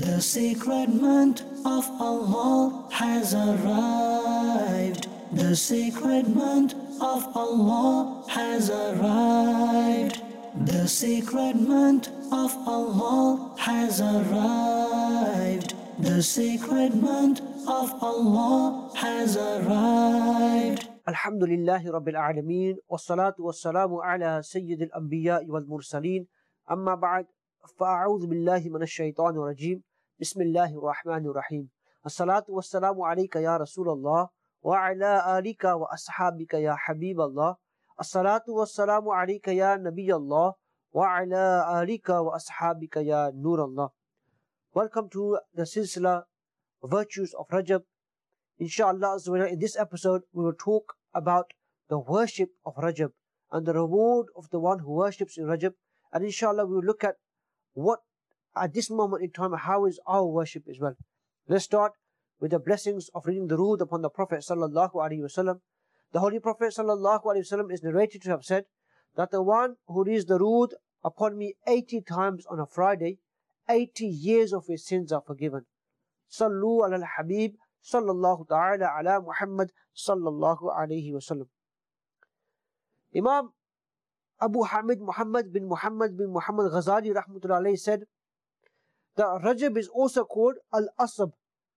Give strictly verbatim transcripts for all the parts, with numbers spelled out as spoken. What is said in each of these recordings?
The sacred month of Allah has arrived. The sacred month of Allah has arrived. The sacred month of Allah has arrived. The sacred month of Allah has arrived. Alhamdulillahi Rabbil Alameen, wassalatu wassalamu ala Sayyidil Anbiya wal Mursaleen, amma ba'd, fa'a'udhu billahi minash shaitanir rajim, bismillahir rahmanir rahim. Assalatu wassalamu alayka ya Rasulallah, wa ala alika wa ashabika ya Habiballah. Assalatu wassalamu alayka ya Nabiyallah, wa ala alika wa ashabika ya Nurallah. Welcome to the Silsila Virtues of Rajab. Inshallah, in this episode, we will talk about the worship of Rajab and the reward of the one who worships in Rajab. And inshallah, we will look at what, at this moment in time, how is our worship as well. Let's start with the blessings of reading the Durood upon the Prophet Sallallahu Alaihi Wasallam. The Holy Prophet Sallallahu Alaihi Wasallam is narrated to have said that the one who reads the Durood upon me eighty times on a Friday, eighty years of his sins are forgiven. Sallu ala al-Habib Sallallahu ta'ala ala Muhammad Sallallahu Alaihi Wasallam. Imam Abu Hamid Muhammad bin Muhammad bin Muhammad Ghazali Rahmatullah Alayhi said that Rajab is also called Al-Asab,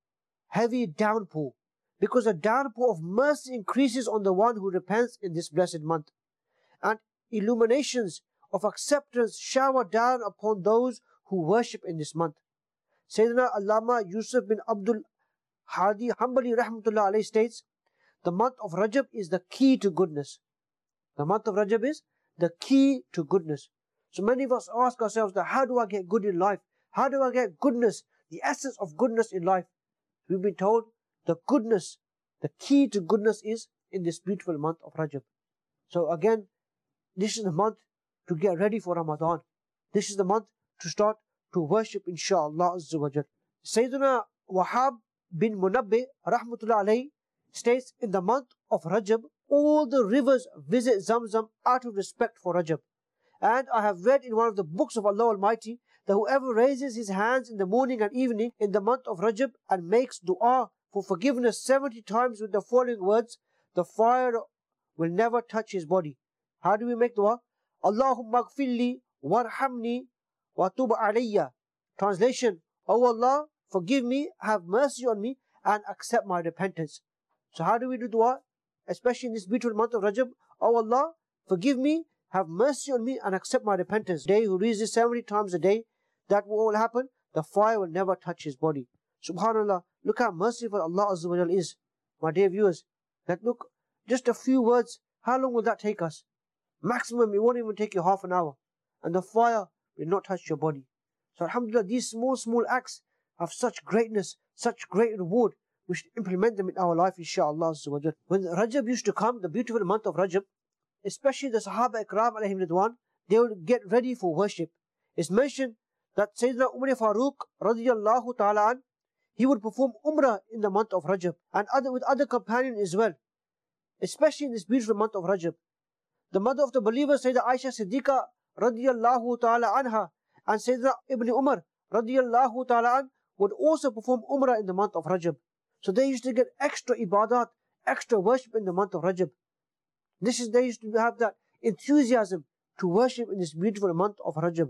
heavy downpour, because a downpour of mercy increases on the one who repents in this blessed month, and illuminations of acceptance shower down upon those who worship in this month. Sayyidina Allama Yusuf bin Abdul Hadi Hanbali Rahmatullah Alayhi states, the month of Rajab is the key to goodness. The month of Rajab is the key to goodness. So many of us ask ourselves, that how do I get good in life? How do I get goodness, the essence of goodness in life? We've been told the goodness, the key to goodness is in this beautiful month of Rajab. So again, this is the month to get ready for Ramadan. This is the month to start to worship, inshaAllah Azza wa Jal. Sayyidina Wahab bin Munabbih Rahmatullah Alayhi states, in the month of Rajab, all the rivers visit Zamzam out of respect for Rajab. And I have read in one of the books of Allah Almighty that whoever raises his hands in the morning and evening in the month of Rajab and makes dua for forgiveness seventy times with the following words, the fire will never touch his body. How do we make dua? Allahumma gfirli warhamni wa tub alayya. Translation: O Allah, forgive me, have mercy on me, and accept my repentance. So how do we do dua? Especially in this beautiful month of Rajab. O Allah, forgive me, have mercy on me, and accept my repentance. Day who reads this seventy times a day, that what will happen? The fire will never touch his body. Subhanallah, look how merciful Allah Azza wa Jal is. My dear viewers, that look, just a few words, how long will that take us? Maximum, it won't even take you half an hour. And the fire will not touch your body. So alhamdulillah, these small, small acts have such greatness, such great reward. We should implement them in our life, inshaAllah. When Rajab used to come, the beautiful month of Rajab, especially the Sahaba Ikram alayhim ridwan, they would get ready for worship. It's mentioned that Sayyidina Umar Farooq radiyallahu ta'ala an, he would perform Umrah in the month of Rajab, and other with other companions as well, especially in this beautiful month of Rajab. The mother of the believer, Sayyidina Aisha Siddiqa radiyallahu ta'ala anha, and Sayyidina Ibn Umar radiyallahu ta'ala an, would also perform Umrah in the month of Rajab. So they used to get extra ibadat, extra worship in the month of Rajab. This is, they used to have that enthusiasm to worship in this beautiful month of Rajab.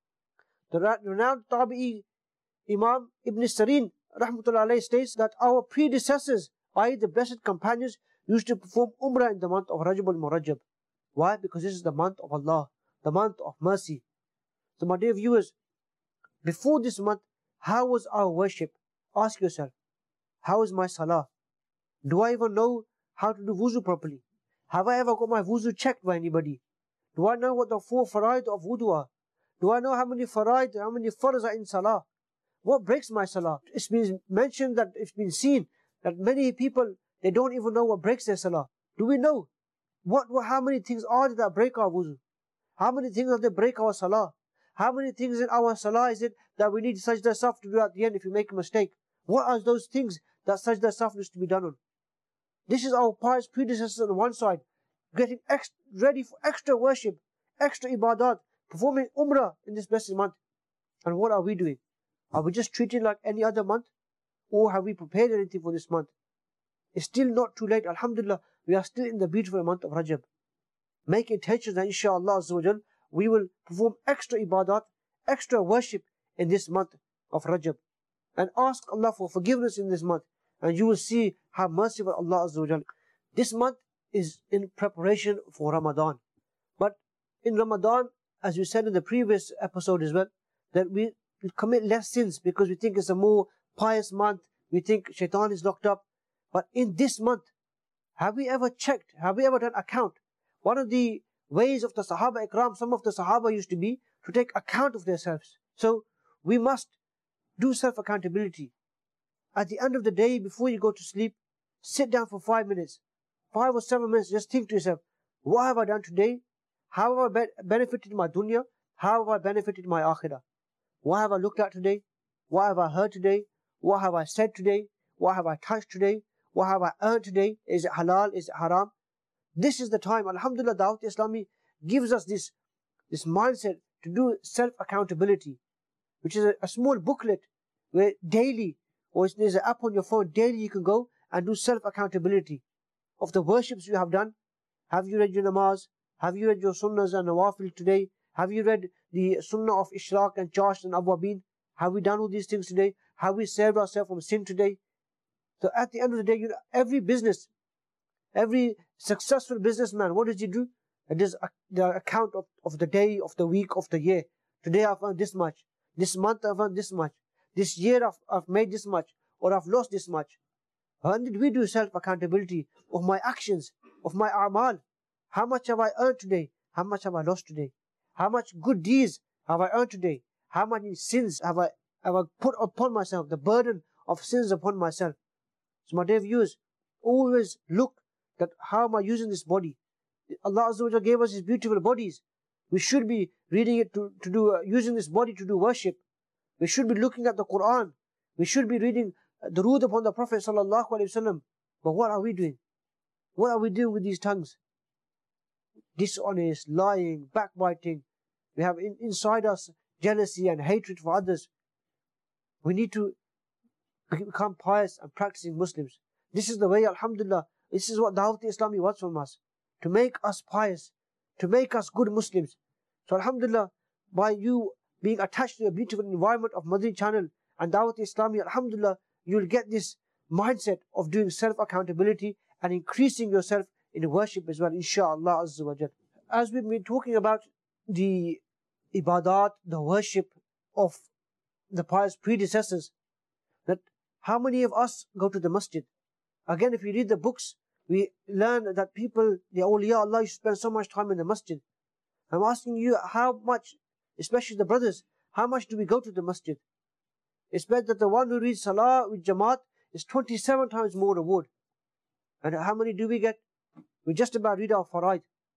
The renowned Tabi'i Imam Ibn Sirin Rahmatullah Alayhi states that our predecessors, that is the blessed companions, used to perform Umrah in the month of Rajab al-Murajab. Why? Because this is the month of Allah, the month of mercy. So my dear viewers, before this month, how was our worship? Ask yourself, how is my salah? Do I even know how to do wuzu properly? Have I ever got my wuzu checked by anybody? Do I know what the four faraid of wudu are? Do I know how many faraid, how many farz are in salah? What breaks my salah? It's been mentioned that it's been seen that many people, they don't even know what breaks their salah. Do we know? What, what, how many things are there that break our wuzu? How many things are there break our salah? How many things in our salah is it that we need sajda saf to do at the end if you make a mistake? What are those things that sajda saf needs to be done on? This is our pious predecessors on one side, getting ex ready for extra worship, extra ibadat, performing umrah in this blessed month. And what are we doing? Are we just treating like any other month? Or have we prepared anything for this month? It's still not too late. Alhamdulillah, we are still in the beautiful month of Rajab. Make intentions that inshallah Azza wa Jal, we will perform extra ibadat, extra worship in this month of Rajab. And ask Allah for forgiveness in this month. And you will see how merciful Allah Azza wa Jal. This month is in preparation for Ramadan. But in Ramadan, as we said in the previous episode as well, that we commit less sins because we think it's a more pious month. We think shaitan is locked up. But in this month, have we ever checked? Have we ever done account? One of the ways of the Sahaba Ikram, some of the Sahaba used to be to take account of themselves. So we must do self-accountability. At the end of the day, before you go to sleep, sit down for five minutes. Five or seven minutes, just think to yourself, what have I done today? How have I be benefited my dunya? How have I benefited my akhirah? What have I looked at today? What have I heard today? What have I said today? What have I touched today? What have I earned today? Is it halal? Is it haram? This is the time, alhamdulillah, Dawat Islami gives us this, this mindset to do self-accountability, which is a, a small booklet where daily, or there's an app on your phone, daily you can go and do self-accountability of the worships you have done. Have you read your namaz? Have you read your sunnahs and nawafil today? Have you read the sunnah of Ishraq and Chash and Awwabin? Have we done all these things today? Have we saved ourselves from sin today? So at the end of the day, you know, every business, every successful businessman, what does he do? It is the account of, of the day, of the week, of the year. Today I've earned this much. This month I've earned this much. This year I've, I've made this much. Or I've lost this much. When did we do self-accountability of my actions, of my a'mal? How much have I earned today? How much have I lost today? How much good deeds have I earned today? How many sins have I, have I put upon myself? The burden of sins upon myself. So my dear viewers, always look at how am I using this body. Allah Azza wa Jalla gave us these beautiful bodies. We should be reading it to, to do, uh, using this body to do worship. We should be looking at the Quran. We should be reading the Durood upon the Prophet Sallallahu Alaihi Wasallam. But what are we doing? What are we doing with these tongues? Dishonest, lying, backbiting. We have in, inside us jealousy and hatred for others. We need to become pious and practicing Muslims. This is the way, alhamdulillah, this is what Dawat Islami wants from us. To make us pious, to make us good Muslims. So alhamdulillah, by you being attached to a beautiful environment of Madani channel and Dawat Islami, alhamdulillah, you will get this mindset of doing self-accountability and increasing yourself in worship as well, inshaAllah Azza wa Jal. As we've been talking about the ibadat, the worship of the pious predecessors, that how many of us go to the masjid? Again, if we read the books, we learn that people, the awliya Allah, you spend so much time in the masjid. I'm asking you, how much, especially the brothers, how much do we go to the masjid? It's better that the one who reads salah with jamaat is twenty-seven times more reward. And how many do we get? We just about read our faraid.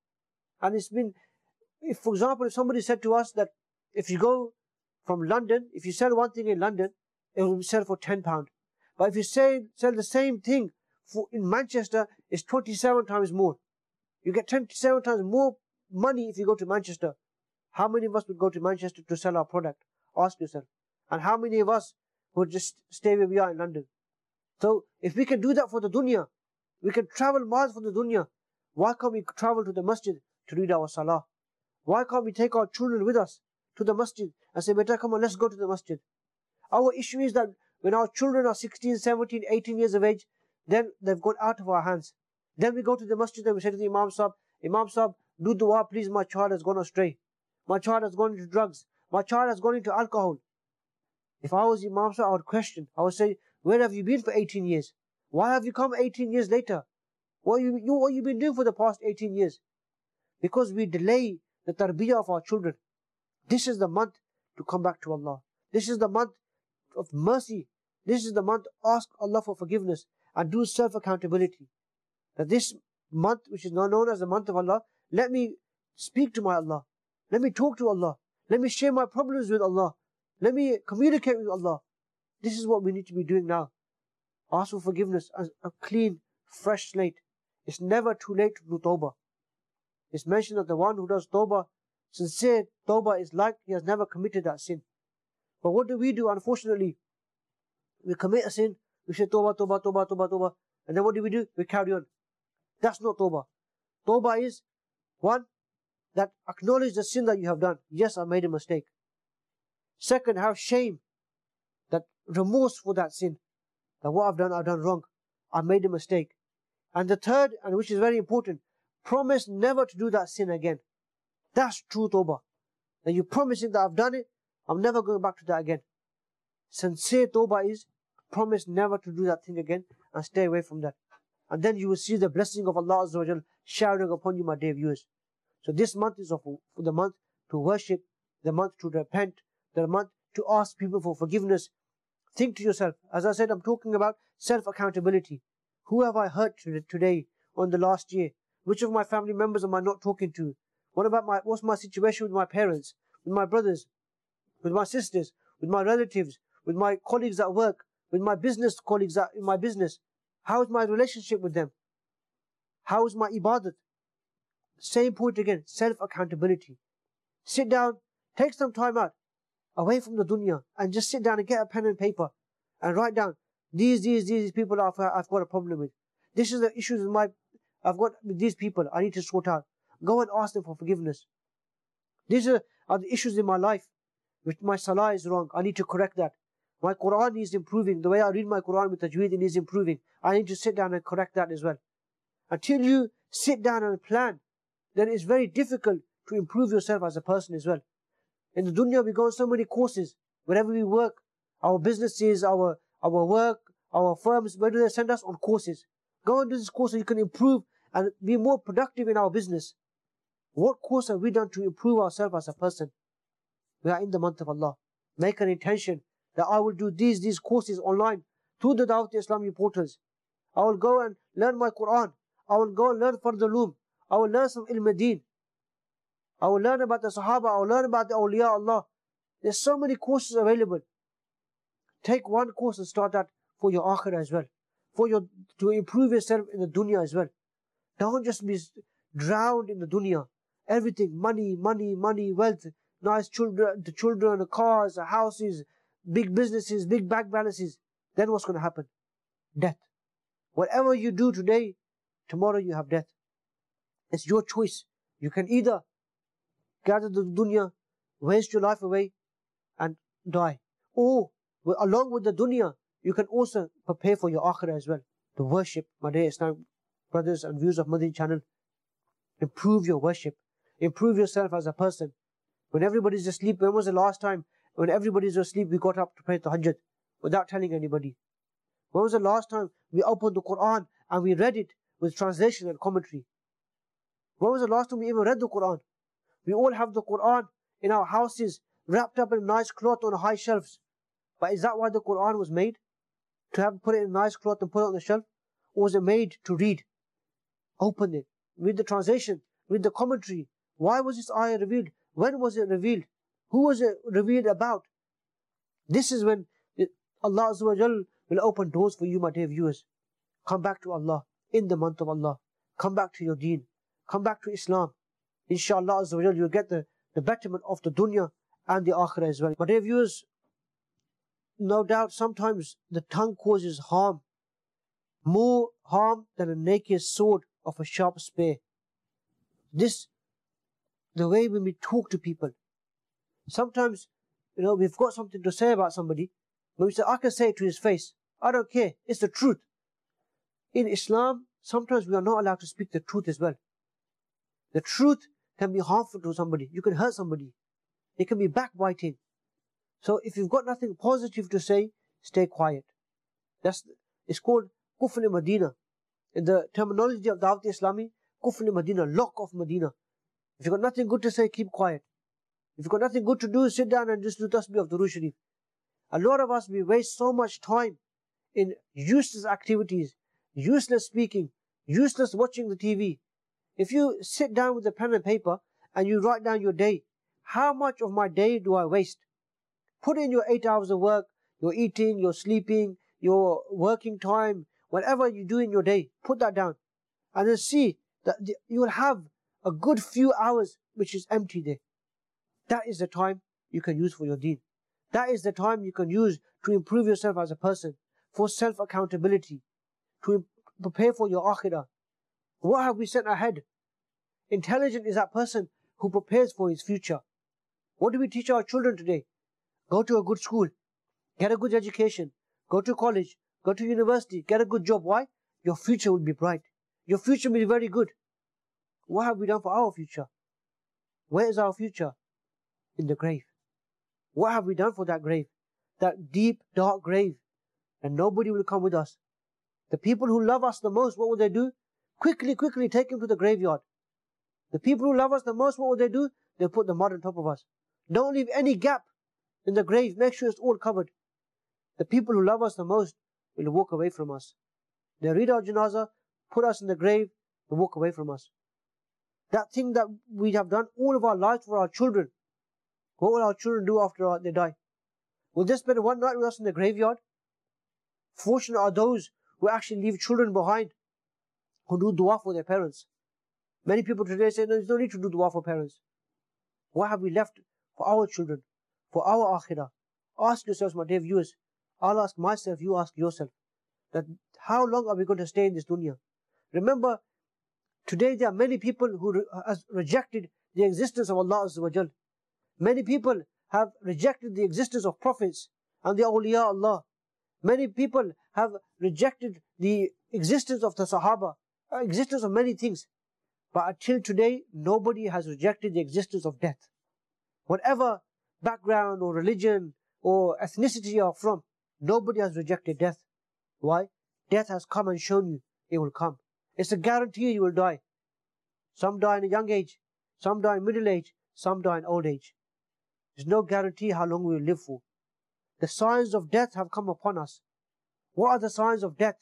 And it's been, if for example, if somebody said to us that if you go from London, if you sell one thing in London, it will sell for ten pounds. But if you say, sell the same thing for, in Manchester, it's twenty-seven times more. You get twenty-seven times more money if you go to Manchester. How many of us would go to Manchester to sell our product? Ask yourself. And how many of us would just stay where we are in London? So if we can do that for the dunya, we can travel miles for the dunya. Why can't we travel to the masjid to read our salah? Why can't we take our children with us to the masjid and say, beta, come on, let's go to the masjid? Our issue is that when our children are sixteen, seventeen, eighteen years of age, then they've gone out of our hands. Then we go to the masjid and we say to the Imam Sahib, Imam Sahib, do dua, please, my child has gone astray. My child has gone into drugs. My child has gone into alcohol. If I was Imam Sahib, I would question. I would say, where have you been for eighteen years? Why have you come eighteen years later? What have you, you, what have you been doing for the past eighteen years? Because we delay the tarbiyah of our children. This is the month to come back to Allah. This is the month of mercy. This is the month to ask Allah for forgiveness and do self-accountability. That this month, which is now known as the month of Allah, let me speak to my Allah. Let me talk to Allah. Let me share my problems with Allah. Let me communicate with Allah. This is what we need to be doing now. Ask for forgiveness, a clean, fresh slate. It's never too late to do tawbah. It's mentioned that the one who does tawbah, sincere tawbah, is like he has never committed that sin. But what do we do? Unfortunately, we commit a sin, we say Tawbah, Tawbah, Tawbah, Tawbah, Tawbah, and then what do we do? We carry on. That's not Tawbah. Tawbah is one, that acknowledge the sin that you have done. Yes, I made a mistake. Second, have shame, that remorse for that sin, that what I've done, I've done wrong. I made a mistake. And the third, and which is very important, promise never to do that sin again. That's true Tawbah. That you're promising that I've done it, I'm never going back to that again. Sincere Tawbah is promise never to do that thing again and stay away from that. And then you will see the blessing of Allah Azza wa Jal showering upon you, my dear viewers. So this month is of, for the month to worship, the month to repent, the month to ask people for forgiveness. Think to yourself, as I said, I'm talking about self-accountability. Who have I hurt today or in the last year? Which of my family members am I not talking to? What about my, what's my situation with my parents, with my brothers, with my sisters, with my relatives, with my colleagues at work, with my business colleagues at, in my business? How is my relationship with them? How is my ibadat? Same point again, self-accountability. Sit down, take some time out, away from the dunya, and just sit down and get a pen and paper and write down, these, these, these people I've, I've got a problem with. This is the issues with my, I've got with these people I need to sort out. Go and ask them for forgiveness. These are, are the issues in my life, which my salah is wrong. I need to correct that. My Quran needs improving. The way I read my Quran with tajweed, it needs improving. I need to sit down and correct that as well. Until you sit down and plan, then it's very difficult to improve yourself as a person as well. In the dunya, we go on so many courses. Wherever we work, our businesses, our, our work, our firms, where do they send us? On courses. Go and do this course so you can improve and be more productive in our business. What course have we done to improve ourselves as a person? We are in the month of Allah. Make an intention that I will do these, these courses online through the Dawat Islami portals. I will go and learn my Quran. I will go and learn Fard al-Ulum. I will learn some ilm deen. I will learn about the Sahaba. I will learn about the awliya Allah. There's so many courses available. Take one course and start that for your akhirah as well. For your, to improve yourself in the dunya as well. Don't just be drowned in the dunya. Everything, money, money, money, wealth, nice children, the children, the cars, the houses, big businesses, big bank balances. Then what's going to happen? Death. Whatever you do today, tomorrow you have death. It's your choice. You can either gather the dunya, waste your life away and die. Or, along with the dunya, you can also prepare for your akhirah as well. To worship, my dear Islam brothers and viewers of Madani channel. Improve your worship. Improve yourself as a person. When everybody's asleep, when was the last time when everybody's asleep we got up to pray tahajjud without telling anybody? When was the last time we opened the Quran and we read it with translation and commentary? When was the last time we even read the Quran? We all have the Quran in our houses, wrapped up in a nice cloth on high shelves. But is that why the Quran was made? To have put it in a nice cloth and put it on the shelf? Or was it made to read? Open it, read the translation, read the commentary. Why was this ayah revealed? When was it revealed? Who was it revealed about? This is when it, Allah Azza wa Jal will open doors for you, my dear viewers. Come back to Allah in the month of Allah. Come back to your deen. Come back to Islam. Inshallah Azza wa Jal, you'll get the, the betterment of the dunya and the akhirah as well. My dear viewers, no doubt sometimes the tongue causes harm. More harm than a naked sword of a sharp spear. This, the way when we talk to people. Sometimes, you know, we've got something to say about somebody, but we say, I can say it to his face. I don't care. It's the truth. In Islam, sometimes we are not allowed to speak the truth as well. The truth can be harmful to somebody. You can hurt somebody. It can be backbiting. So if you've got nothing positive to say, stay quiet. That's, it's called Kufl Medina. In the terminology of Dawat Islami, Kufl Medina, lock of Medina. If you've got nothing good to say, keep quiet. If you've got nothing good to do, sit down and just do tasbih of Durood Sharif. A lot of us, we waste so much time in useless activities, useless speaking, useless watching the T V. If you sit down with a pen and paper and you write down your day, how much of my day do I waste? Put in your eight hours of work, your eating, your sleeping, your working time, whatever you do in your day, put that down. And then see that you will have a good few hours which is empty there. That is the time you can use for your deen. That is the time you can use to improve yourself as a person, for self-accountability, to prepare for your akhirah. What have we sent ahead? Intelligent is that person who prepares for his future. What do we teach our children today? Go to a good school, get a good education, go to college, go to university, get a good job. Why? Your future will be bright. Your future will be very good. What have we done for our future? Where is our future? In the grave. What have we done for that grave? That deep, dark grave. And nobody will come with us. The people who love us the most, what will they do? Quickly, quickly take him to the graveyard. The people who love us the most, what will they do? They'll put the mud on top of us. Don't leave any gap in the grave. Make sure it's all covered. The people who love us the most will walk away from us. They read our janazah, put us in the grave, and walk away from us. That thing that we have done all of our lives for our children, what will our children do after they die? Will they spend one night with us in the graveyard? Fortunate are those who actually leave children behind, who do dua for their parents. Many people today say, no, there's no need to do dua for parents. What have we left for our children, for our akhirah? Ask yourselves, my dear viewers. I'll ask myself, you ask yourself, that how long are we going to stay in this dunya? Remember, today there are many people who re has rejected the existence of Allah Azza wa Jal. Many people have rejected the existence of prophets and the awliya Allah. Many people have rejected the existence of the Sahaba, uh, existence of many things. But until today, nobody has rejected the existence of death. Whatever background or religion or ethnicity you are from, nobody has rejected death. Why? Death has come and shown you it will come. It's a guarantee you will die. Some die in a young age, some die in middle age, some die in old age. There's no guarantee how long we will live for. The signs of death have come upon us. What are the signs of death?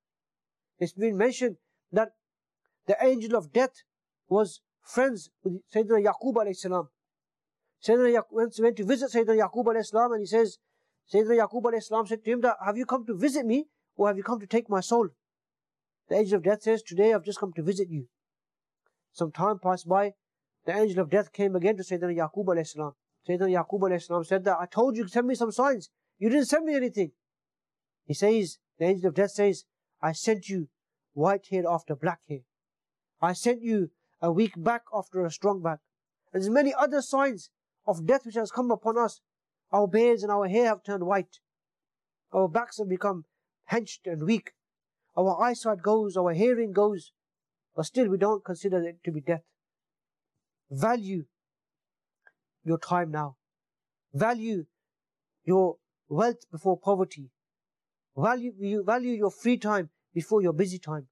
It's been mentioned that the angel of death was friends with Sayyidina Yaqub alayhi salam. Sayyidina Yaqub went to visit Sayyidina Yaqub alayhi salam, and he says, Sayyidina Yaqub alayhi salam said to him that, have you come to visit me or have you come to take my soul? The angel of death says, today I've just come to visit you. Some time passed by, the angel of death came again to Sayyidina Yaqub alayhi salam. Sayyidina Yaqub alayhi salam said that, I told you to send me some signs. You didn't send me anything. He says, the angel of death says, I sent you white hair after black hair. I sent you a weak back after a strong back. And there's many other signs of death which has come upon us. Our beards and our hair have turned white. Our backs have become hunched and weak. Our eyesight goes, our hearing goes. But still we don't consider it to be death. Value your time now. Value your wealth before poverty. Value, you value your free time before your busy time.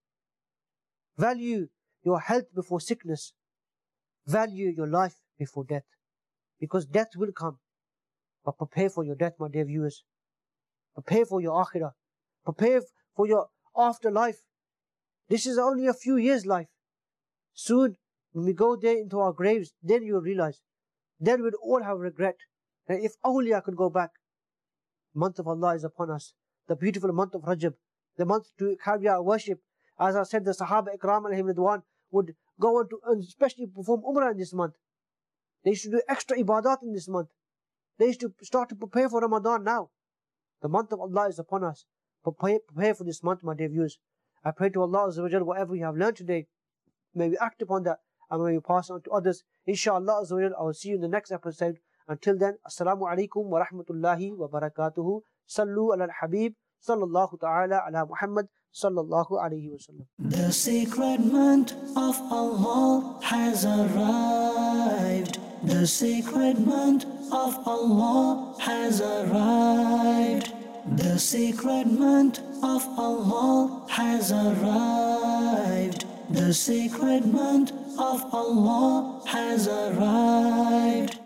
Value your health before sickness. Value your life before death. Because death will come. But prepare for your death, my dear viewers. Prepare for your akhirah. Prepare for your afterlife. This is only a few years' life. Soon, when we go there into our graves, then you will realize. Then we'll all have regret. And if only I could go back. The month of Allah is upon us. The beautiful month of Rajab. The month to carry out worship. As I said, the Sahaba Ikram alayhim ridwan would go on to and especially perform Umrah in this month. They used to do extra ibadat in this month. They used to start to prepare for Ramadan now. The month of Allah is upon us. Prepare, prepare for this month, my dear viewers. I pray to Allah Azza wa Jal, whatever we have learned today, may we act upon that and may we pass on to others. Inshallah Azza wa Jal, I will see you in the next episode. Until then, Assalamu alaikum wa rahmatullahi wa barakatuhu. Sallu ala al-Habib. Sallallahu ta'ala ala Muhammad. Sallallahu alayhi wa sallam. The sacred month of Allah has arrived. The sacred month of Allah has arrived. The sacred month of Allah has arrived. The sacred month of Allah has arrived.